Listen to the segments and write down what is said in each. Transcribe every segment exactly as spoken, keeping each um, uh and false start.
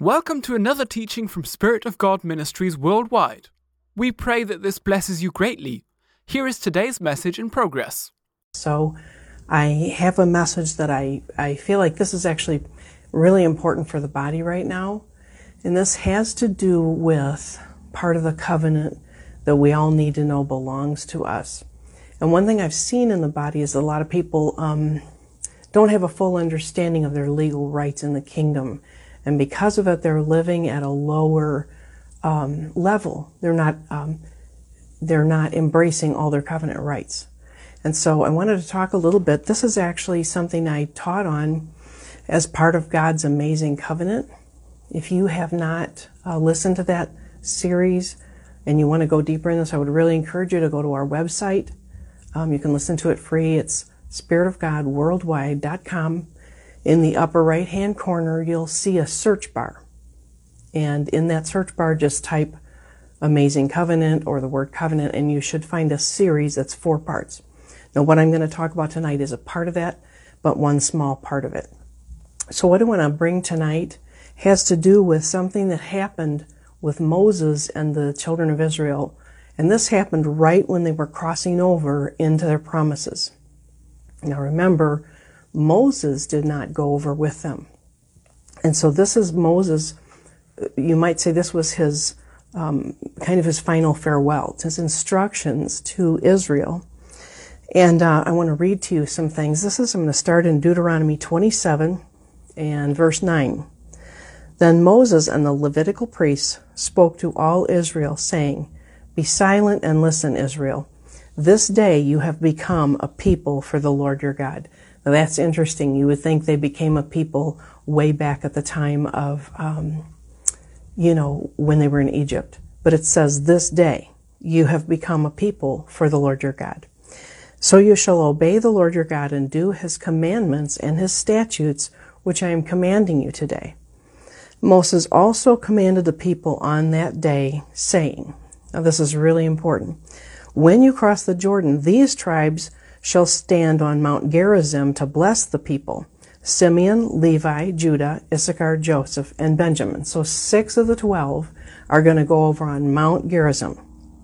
Welcome to another teaching from Spirit of God Ministries worldwide. We pray that this blesses you greatly. Here is today's message in progress. So I have a message that I, I feel like this is actually really important for the body right now. And this has to do with part of the covenant that we all need to know belongs to us. And one thing I've seen in the body is a lot of people um, don't have a full understanding of their legal rights in the kingdom. And because of it, they're living at a lower um, level. They're not um, they're not embracing all their covenant rights. And so I wanted to talk a little bit. This is actually something I taught on as part of God's Amazing Covenant. If you have not uh, listened to that series and you want to go deeper in this, I would really encourage you to go to our website. Um, you can listen to it free. It's spirit of god worldwide dot com. In the upper right-hand corner, you'll see a search bar. And in that search bar, just type Amazing Covenant or the word covenant, and you should find a series that's four parts. Now, what I'm going to talk about tonight is a part of that, but one small part of it. So what I want to bring tonight has to do with something that happened with Moses and the children of Israel. And this happened right when they were crossing over into their promises. Now, remember, Moses did not go over with them. And so this is Moses, you might say this was his, um, kind of his final farewell, his instructions to Israel. And uh, I want to read to you some things. This is, I'm going to start in Deuteronomy twenty-seven and verse nine. Then Moses and the Levitical priests spoke to all Israel, saying, "Be silent and listen, Israel. This day you have become a people for the Lord your God." Now that's interesting. You would think they became a people way back at the time of, um, you know, when they were in Egypt. But it says, this day you have become a people for the Lord your God. So you shall obey the Lord your God and do his commandments and his statutes, which I am commanding you today. Moses also commanded the people on that day, saying, now this is really important, when you cross the Jordan, these tribes shall stand on Mount Gerizim to bless the people: Simeon, Levi, Judah, Issachar, Joseph, and Benjamin. So six of the twelve are going to go over on Mount Gerizim.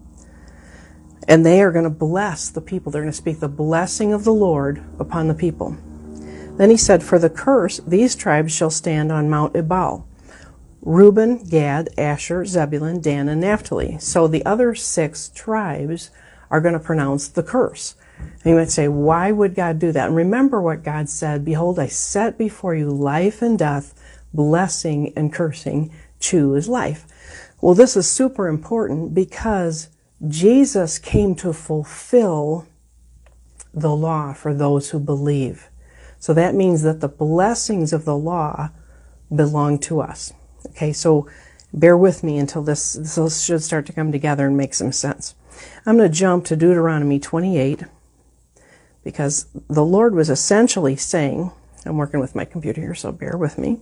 And they are going to bless the people. They're going to speak the blessing of the Lord upon the people. Then he said, for the curse, these tribes shall stand on Mount Ebal: Reuben, Gad, Asher, Zebulun, Dan, and Naphtali. So the other six tribes are going to pronounce the curse. And you might say, why would God do that? And remember what God said, behold, I set before you life and death, blessing and cursing. Choose life. Well, this is super important because Jesus came to fulfill the law for those who believe. So that means that the blessings of the law belong to us. Okay, so bear with me until this, this should start to come together and make some sense. I'm going to jump to Deuteronomy twenty-eight. Because the Lord was essentially saying, I'm working with my computer here, so bear with me.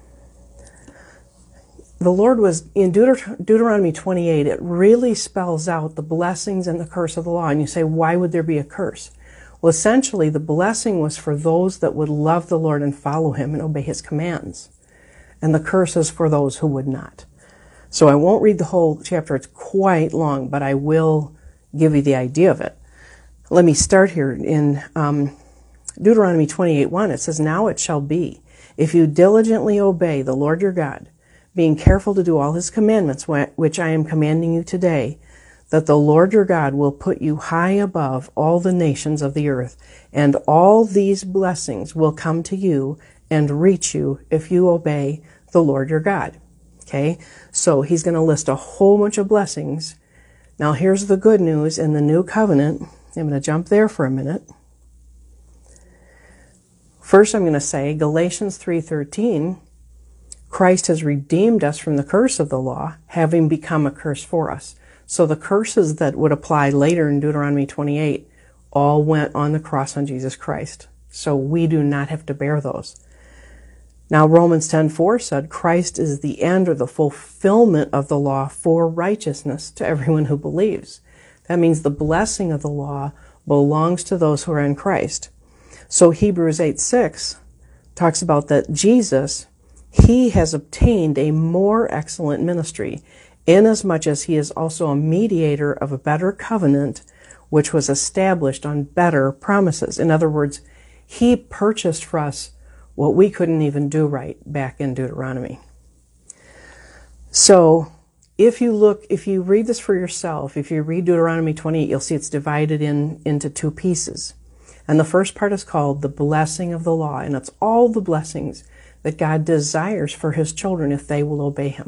The Lord was, in Deuter- Deuteronomy twenty-eight, it really spells out the blessings and the curse of the law. And you say, why would there be a curse? Well, essentially, the blessing was for those that would love the Lord and follow him and obey his commands. And the curse is for those who would not. So I won't read the whole chapter. It's quite long, but I will give you the idea of it. Let me start here in um, Deuteronomy twenty-eight one. It says, now it shall be, if you diligently obey the Lord your God, being careful to do all his commandments, which I am commanding you today, that the Lord your God will put you high above all the nations of the earth, and all these blessings will come to you and reach you if you obey the Lord your God. Okay, so he's going to list a whole bunch of blessings. Now here's the good news in the new covenant. I'm going to jump there for a minute. First, I'm going to say Galatians three thirteen, Christ has redeemed us from the curse of the law, having become a curse for us. So the curses that would apply later in Deuteronomy twenty-eight all went on the cross on Jesus Christ. So we do not have to bear those. Now Romans ten four said, Christ is the end or the fulfillment of the law for righteousness to everyone who believes. That means the blessing of the law belongs to those who are in Christ. So Hebrews eight six talks about that Jesus, he has obtained a more excellent ministry, inasmuch as he is also a mediator of a better covenant, which was established on better promises. In other words, he purchased for us what we couldn't even do right back in Deuteronomy. So, if you look, if you read this for yourself, if you read Deuteronomy twenty-eight, you'll see it's divided in into two pieces. And the first part is called the blessing of the law, and it's all the blessings that God desires for his children if they will obey him.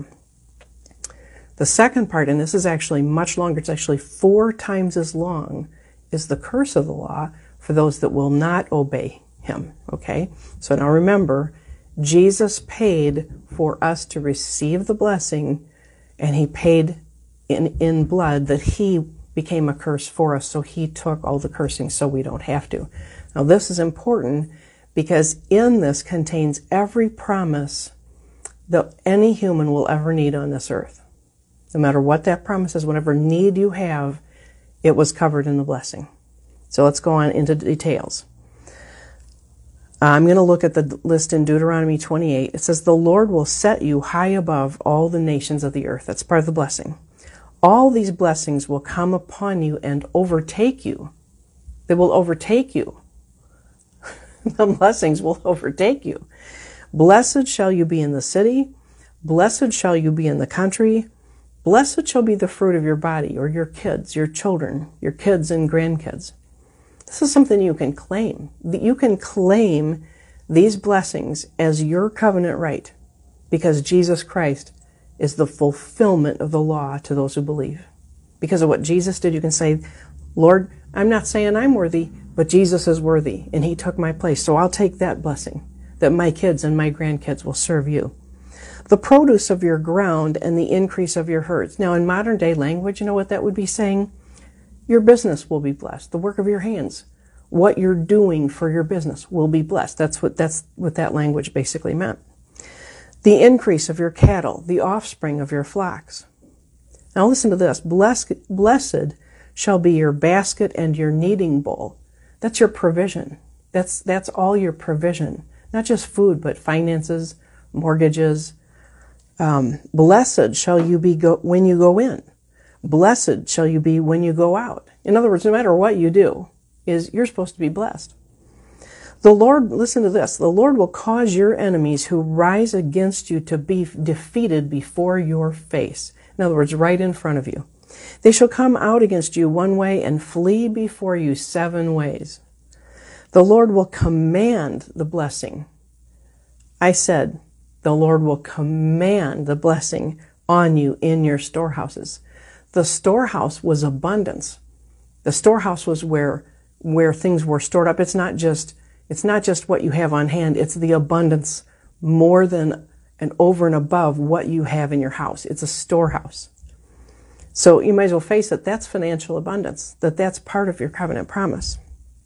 The second part, and this is actually much longer, it's actually four times as long, is the curse of the law for those that will not obey him. Okay? So now remember, Jesus paid for us to receive the blessing, and he paid in, in blood that he became a curse for us, so he took all the cursing so we don't have to. Now this is important because in this contains every promise that any human will ever need on this earth. No matter what that promise is, whatever need you have, it was covered in the blessing. So let's go on into details. I'm going to look at the list in Deuteronomy twenty-eight. It says, the Lord will set you high above all the nations of the earth. That's part of the blessing. All these blessings will come upon you and overtake you. They will overtake you. The blessings will overtake you. Blessed shall you be in the city. Blessed shall you be in the country. Blessed shall be the fruit of your body, or your kids, your children, your kids and grandkids. This is something you can claim. You can claim these blessings as your covenant right because Jesus Christ is the fulfillment of the law to those who believe. Because of what Jesus did, you can say, Lord, I'm not saying I'm worthy, but Jesus is worthy, and he took my place. So I'll take that blessing, that my kids and my grandkids will serve you. The produce of your ground and the increase of your herds. Now, in modern day language, you know what that would be saying? Your business will be blessed. The work of your hands, what you're doing for your business will be blessed. That's what, that's what that language basically meant. The increase of your cattle, the offspring of your flocks. Now listen to this. Blessed, blessed shall be your basket and your kneading bowl. That's your provision. That's, that's all your provision. Not just food, but finances, mortgages. Um, blessed shall you be go, when you go in. Blessed shall you be when you go out. In other words, no matter what you do, is you're supposed to be blessed. The Lord, listen to this, the Lord will cause your enemies who rise against you to be defeated before your face. In other words, right in front of you. They shall come out against you one way and flee before you seven ways. The Lord will command the blessing. I said, the Lord will command the blessing on you in your storehouses. The storehouse was abundance. The storehouse was where, where things were stored up. It's not just It's not just what you have on hand, it's the abundance more than and over and above what you have in your house. It's a storehouse. So you might as well face it, that's financial abundance, that that's part of your covenant promise.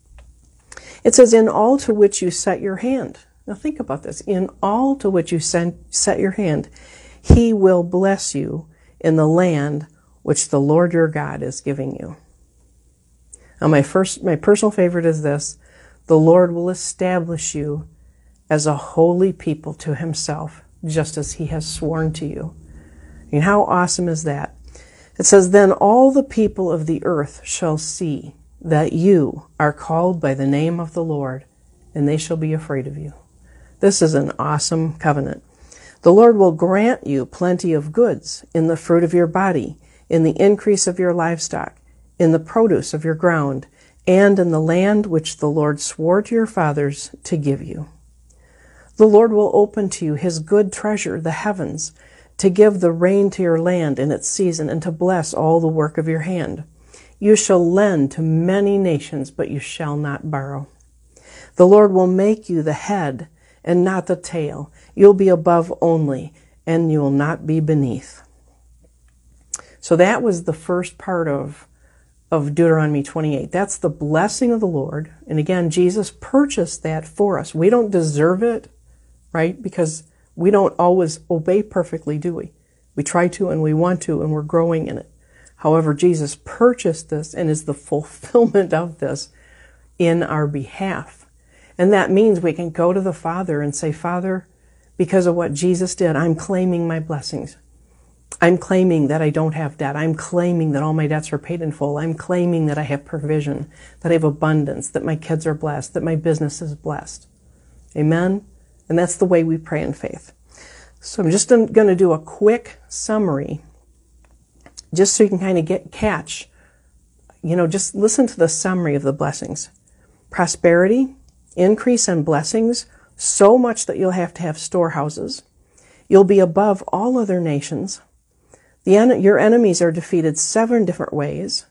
It says, in all to which you set your hand. Now think about this. In all to which you set your hand, he will bless you in the land which the Lord your God is giving you. Now my first, my personal favorite is this. The Lord will establish you as a holy people to himself, just as he has sworn to you. I mean, how awesome is that? It says, then all the people of the earth shall see that you are called by the name of the Lord, and they shall be afraid of you. This is an awesome covenant. The Lord will grant you plenty of goods in the fruit of your body, in the increase of your livestock, in the produce of your ground, and in the land which the Lord swore to your fathers to give you. The Lord will open to you his good treasure, the heavens, to give the rain to your land in its season, and to bless all the work of your hand. You shall lend to many nations, but you shall not borrow. The Lord will make you the head and not the tail. You'll be above only, and you will not be beneath. So that was the first part of of Deuteronomy twenty-eight. That's the blessing of the Lord. And again, Jesus purchased that for us. We don't deserve it, right? Because we don't always obey perfectly, do we? We try to and we want to, and we're growing in it. However, Jesus purchased this and is the fulfillment of this in our behalf. And that means we can go to the Father and say, Father, because of what Jesus did. I'm claiming my blessings. I'm claiming that I don't have debt. I'm claiming that all my debts are paid in full. I'm claiming that I have provision, that I have abundance, that my kids are blessed, that my business is blessed. Amen? And that's the way we pray in faith. So I'm just going to do a quick summary, just so you can kind of get catch. You know, just listen to the summary of the blessings. Prosperity, increase and blessings, so much that you'll have to have storehouses. You'll be above all other nations. The en- your enemies are defeated seven different ways.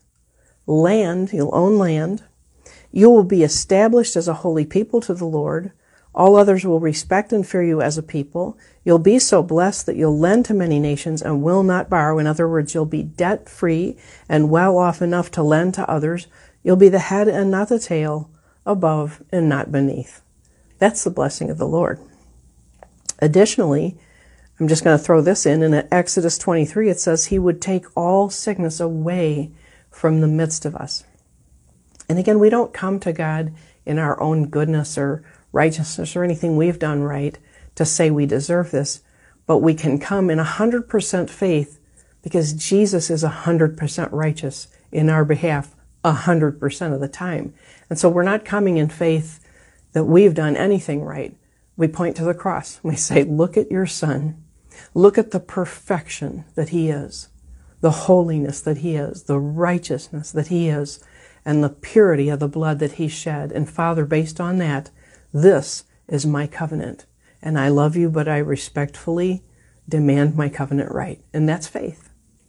Land, you'll own land. You will be established as a holy people to the Lord. All others will respect and fear you as a people. You'll be so blessed that you'll lend to many nations and will not borrow. In other words, you'll be debt-free and well off enough to lend to others. You'll be the head and not the tail, above and not beneath. That's the blessing of the Lord. Additionally, I'm just going to throw this in. In Exodus twenty-three, it says he would take all sickness away from the midst of us. And again, we don't come to God in our own goodness or righteousness or anything we've done right to say we deserve this, but we can come in one hundred percent faith because Jesus is one hundred percent righteous in our behalf one hundred percent of the time. And so we're not coming in faith that we've done anything right. We point to the cross. We say, look at your Son. Look at the perfection that he is, the holiness that he is, the righteousness that he is, and the purity of the blood that he shed. And Father, based on that, this is my covenant. And I love you, but I respectfully demand my covenant right. And that's faith.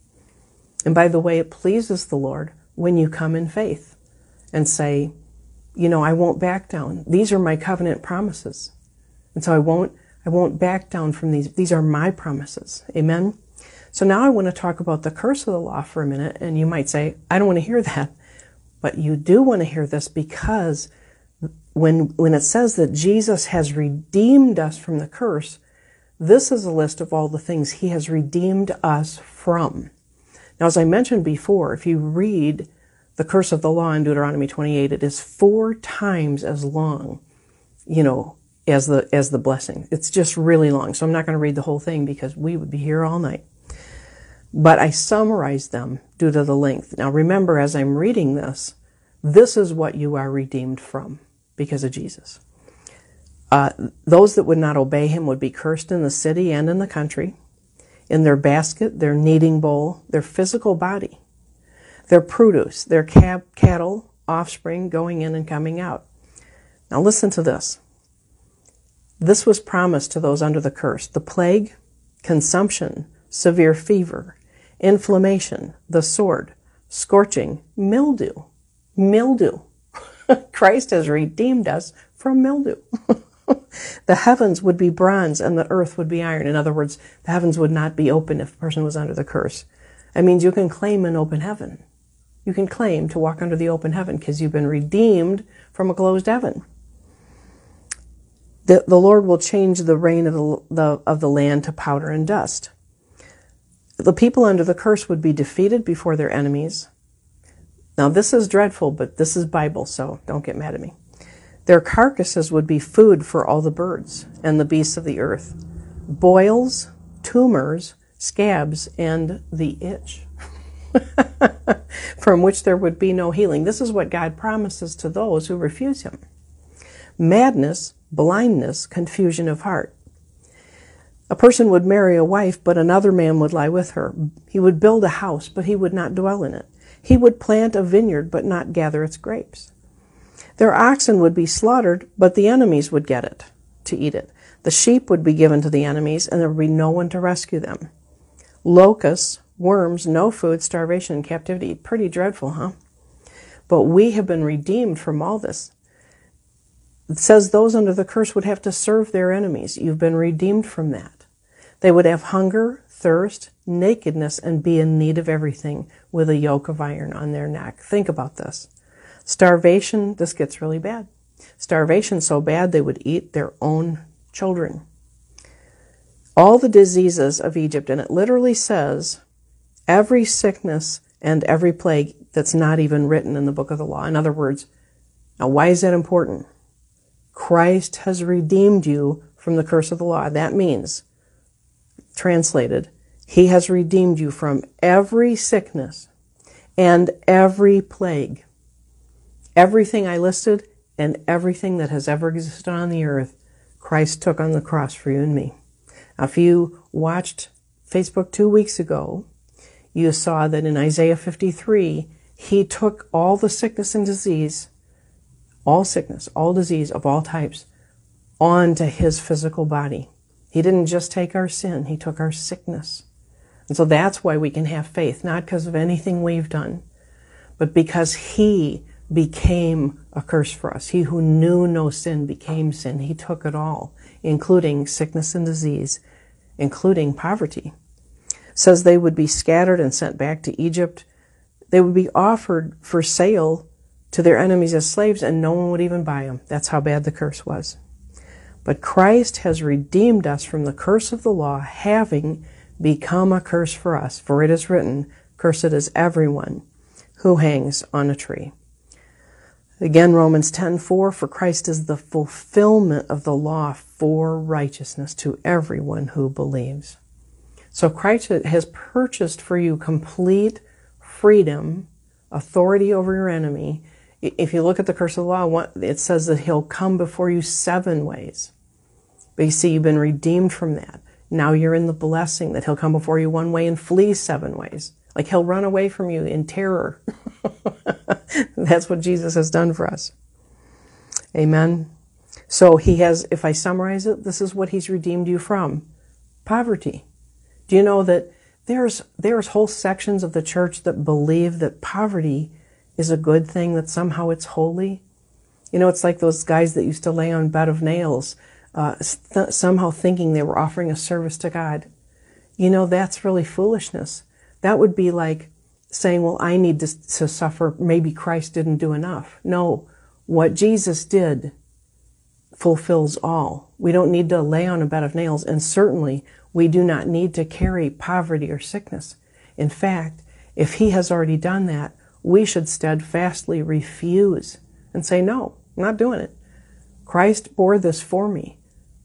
And by the way, it pleases the Lord when you come in faith and say, you know, I won't back down. These are my covenant promises. And so I won't, I won't back down from these. These are my promises. Amen? So now I want to talk about the curse of the law for a minute. And you might say, I don't want to hear that. But you do want to hear this because when, when it says that Jesus has redeemed us from the curse, this is a list of all the things he has redeemed us from. Now, as I mentioned before, if you read the curse of the law in Deuteronomy twenty-eight, it is four times as long, you know, as the as the blessing. It's just really long. So I'm not going to read the whole thing because we would be here all night. But I summarized them due to the length. Now remember, as I'm reading this, this is what you are redeemed from because of Jesus. Uh, those that would not obey him would be cursed in the city and in the country, in their basket, their kneading bowl, their physical body, their produce, their cab, cattle, offspring going in and coming out. Now listen to this. This was promised to those under the curse. The plague, consumption, severe fever, inflammation, the sword, scorching, mildew. Mildew. Christ has redeemed us from mildew. The heavens would be bronze and the earth would be iron. In other words, the heavens would not be open if a person was under the curse. That means you can claim an open heaven. You can claim to walk under the open heaven because you've been redeemed from a closed heaven. The, the Lord will change the rain of the, the, of the land to powder and dust. The people under the curse would be defeated before their enemies. Now this is dreadful, but this is Bible, so don't get mad at me. Their carcasses would be food for all the birds and the beasts of the earth. Boils, tumors, scabs, and the itch, from which there would be no healing. This is what God promises to those who refuse him. Madness, blindness, confusion of heart. A person would marry a wife, but another man would lie with her. He would build a house, but he would not dwell in it. He would plant a vineyard, but not gather its grapes. Their oxen would be slaughtered, but the enemies would get it, to eat it. The sheep would be given to the enemies, and there would be no one to rescue them. Locusts, worms, no food, starvation, and captivity. Pretty dreadful, huh? But we have been redeemed from all this. It says those under the curse would have to serve their enemies. You've been redeemed from that. They would have hunger, thirst, nakedness, and be in need of everything with a yoke of iron on their neck. Think about this. Starvation, this gets really bad. Starvation so bad they would eat their own children. All the diseases of Egypt, and it literally says every sickness and every plague that's not even written in the book of the law. In other words, now why is that important? Christ has redeemed you from the curse of the law. That means, translated, he has redeemed you from every sickness and every plague. Everything I listed and everything that has ever existed on the earth, Christ took on the cross for you and me. Now, if you watched Facebook two weeks ago, you saw that in Isaiah fifty-three, he took all the sickness and disease, all sickness, all disease of all types, onto his physical body. He didn't just take our sin, he took our sickness. And so that's why we can have faith, not because of anything we've done, but because he became a curse for us. He who knew no sin became sin. He took it all, including sickness and disease, including poverty. It says they would be scattered and sent back to Egypt. They would be offered for sale to their enemies as slaves, and no one would even buy them. That's how bad the curse was. But Christ has redeemed us from the curse of the law, having become a curse for us. For it is written, cursed is everyone who hangs on a tree. Again, Romans ten four, for Christ is the fulfillment of the law for righteousness to everyone who believes. So Christ has purchased for you complete freedom, authority over your enemy. If you look at the curse of the law, it says that he'll come before you seven ways. But you see, you've been redeemed from that. Now you're in the blessing that he'll come before you one way and flee seven ways. Like he'll run away from you in terror. That's what Jesus has done for us. Amen. So he has, if I summarize it, this is what he's redeemed you from. Poverty. Do you know that there's there's whole sections of the church that believe that poverty is a good thing, that somehow it's holy? You know, it's like those guys that used to lay on a bed of nails, uh, th- somehow thinking they were offering a service to God. You know, that's really foolishness. That would be like saying, well, I need to, to suffer. Maybe Christ didn't do enough. No, what Jesus did fulfills all. We don't need to lay on a bed of nails, and certainly we do not need to carry poverty or sickness. In fact, if he has already done that, we should steadfastly refuse and say, no, I'm not doing it. Christ bore this for me.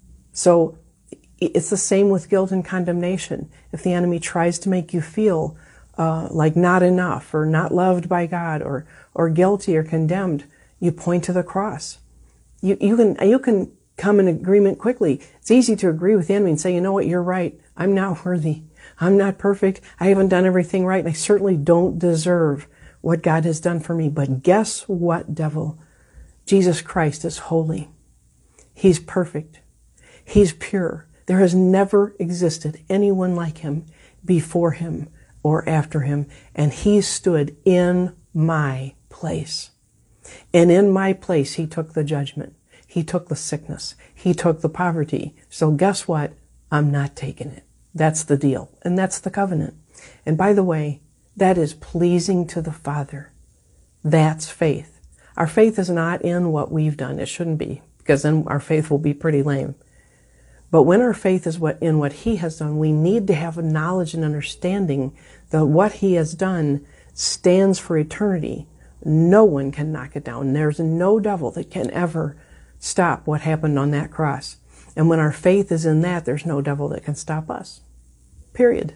So it's the same with guilt and condemnation. If the enemy tries to make you feel uh, like not enough or not loved by God or or guilty or condemned, you point to the cross. You you can you can come in agreement quickly. It's easy to agree with the enemy and say, you know what, you're right. I'm not worthy. I'm not perfect. I haven't done everything right, and I certainly don't deserve what God has done for me. But guess what, devil? Jesus Christ is holy. He's perfect. He's pure. There has never existed anyone like him before him or after him, and he stood in my place. And in my place, he took the judgment. He took the sickness. He took the poverty. So guess what? I'm not taking it. That's the deal. And that's the covenant. And by the way, that is pleasing to the Father. That's faith. Our faith is not in what we've done. It shouldn't be, because then our faith will be pretty lame. But when our faith is what in what he has done, we need to have a knowledge and understanding that what he has done stands for eternity. No one can knock it down. There's no devil that can ever stop what happened on that cross. And when our faith is in that, there's no devil that can stop us. Period.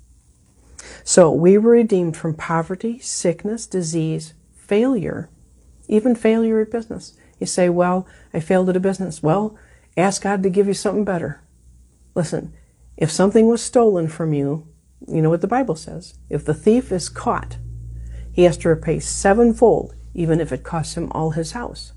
So we were redeemed from poverty, sickness, disease, failure, even failure at business. You say, well, I failed at a business. Well, ask God to give you something better. Listen, if something was stolen from you, you know what the Bible says. If the thief is caught, he has to repay sevenfold, even if it costs him all his house.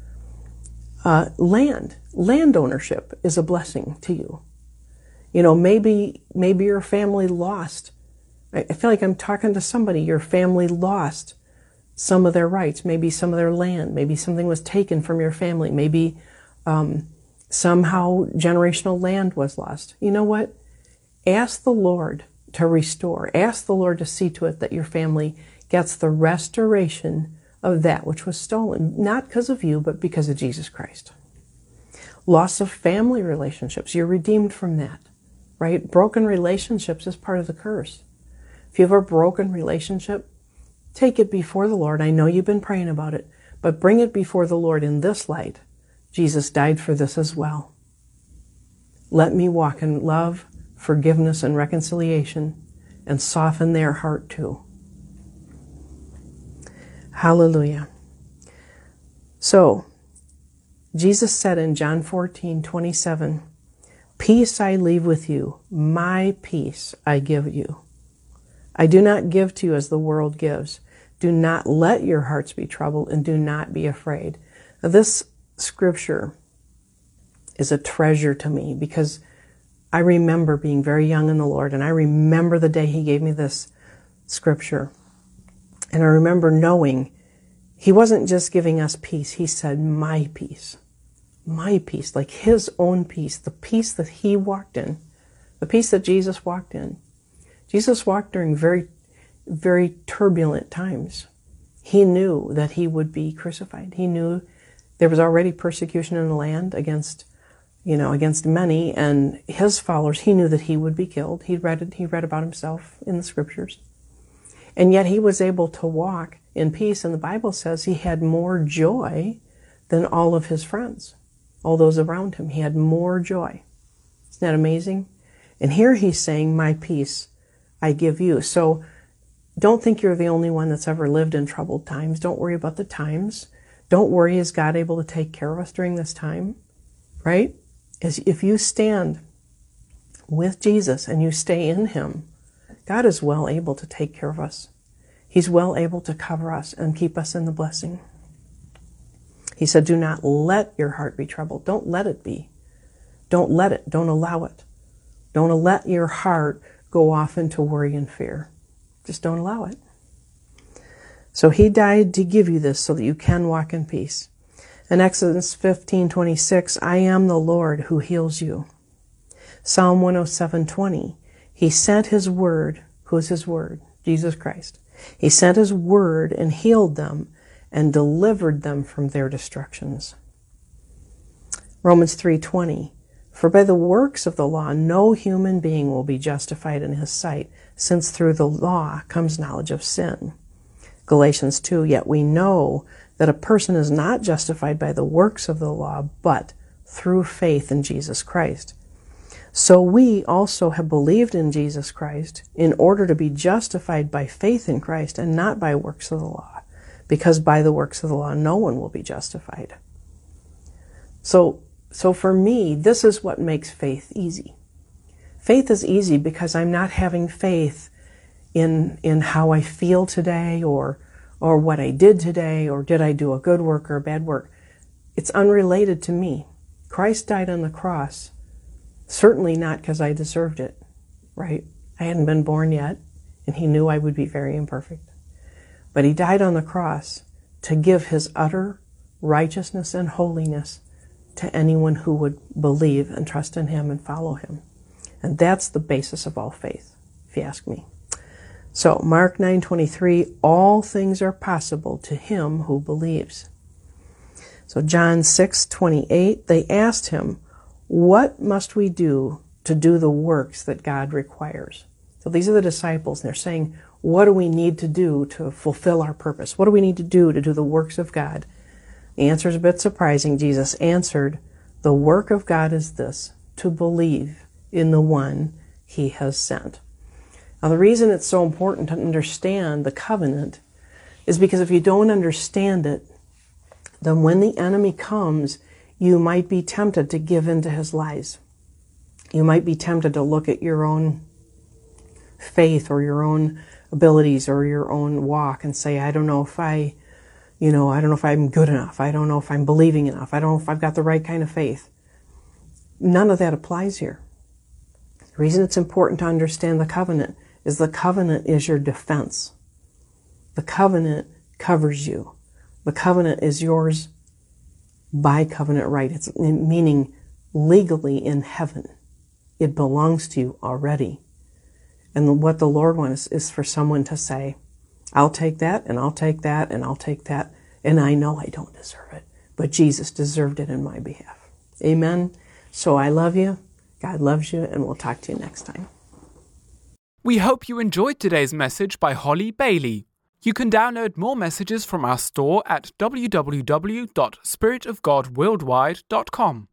Uh, land, land ownership is a blessing to you. You know, maybe, maybe your family lost. I, I feel like I'm talking to somebody. Your family lost some of their rights, maybe some of their land, maybe something was taken from your family, maybe um, somehow generational land was lost. You know what? Ask the Lord to restore. Ask the Lord to see to it that your family gets the restoration of that which was stolen, not because of you, but because of Jesus Christ. Loss of family relationships, you're redeemed from that, right? Broken relationships is part of the curse. If you have a broken relationship, take it before the Lord. I know you've been praying about it, but bring it before the Lord in this light. Jesus died for this as well. Let me walk in love, forgiveness, and reconciliation, and soften their heart too. Hallelujah. So, Jesus said in John fourteen twenty-seven, "Peace I leave with you, my peace I give you. I do not give to you as the world gives. Do not let your hearts be troubled, and do not be afraid." Now, this scripture is a treasure to me because I remember being very young in the Lord, and I remember the day He gave me this scripture. And I remember knowing He wasn't just giving us peace. He said, my peace, my peace, like His own peace, the peace that He walked in, the peace that Jesus walked in. Jesus walked during very, very turbulent times. He knew that He would be crucified. He knew there was already persecution in the land against you know, against many, and His followers. He knew that He would be killed. He read it, he read about Himself in the scriptures. And yet He was able to walk in peace, and the Bible says He had more joy than all of His friends, all those around Him. He had more joy. Isn't that amazing? And here He's saying, my peace I give you. So don't think you're the only one that's ever lived in troubled times. Don't worry about the times. Don't worry, is God able to take care of us during this time? Right? As if you stand with Jesus and you stay in Him, God is well able to take care of us. He's well able to cover us and keep us in the blessing. He said, do not let your heart be troubled. Don't let it be. Don't let it. Don't allow it. Don't let your heart go off into worry and fear. Just don't allow it. So He died to give you this so that you can walk in peace. In Exodus fifteen twenty-six, I am the Lord who heals you. Psalm one oh seven twenty, He sent His word. Who is His word? Jesus Christ. He sent His word and healed them and delivered them from their destructions. Romans three twenty, for by the works of the law no human being will be justified in His sight, since through the law comes knowledge of sin. Galatians two, yet we know that a person is not justified by the works of the law, but through faith in Jesus Christ. So we also have believed in Jesus Christ in order to be justified by faith in Christ and not by works of the law, because by the works of the law no one will be justified. So, so for me, this is what makes faith easy. Faith is easy because I'm not having faith in, in how I feel today, or or what I did today, or did I do a good work or a bad work. It's unrelated to me. Christ died on the cross, certainly not because I deserved it, right? I hadn't been born yet, and He knew I would be very imperfect. But He died on the cross to give His utter righteousness and holiness to anyone who would believe and trust in Him and follow Him. And that's the basis of all faith, if you ask me. So, Mark nine twenty-three, all things are possible to him who believes. So, John six twenty-eight, they asked Him, what must we do to do the works that God requires? So these are the disciples, and they're saying, what do we need to do to fulfill our purpose? What do we need to do to do the works of God? The answer is a bit surprising. Jesus answered, the work of God is this, to believe in the one He has sent. Now, the reason it's so important to understand the covenant is because if you don't understand it, then when the enemy comes, you might be tempted to give in to his lies. You might be tempted to look at your own faith or your own abilities or your own walk and say, I don't know if I, you know, I don't know if I'm good enough. I don't know if I'm believing enough. I don't know if I've got the right kind of faith. None of that applies here. The reason it's important to understand the covenant is the covenant is your defense. The covenant covers you. The covenant is yours by covenant right. It's meaning legally in heaven. It belongs to you already. And what the Lord wants is for someone to say, I'll take that, and I'll take that, and I'll take that, and I know I don't deserve it, but Jesus deserved it in my behalf. Amen. So I love you. God loves you, and we'll talk to you next time. We hope you enjoyed today's message by Holly Bailey. You can download more messages from our store at w w w dot spirit of god worldwide dot com.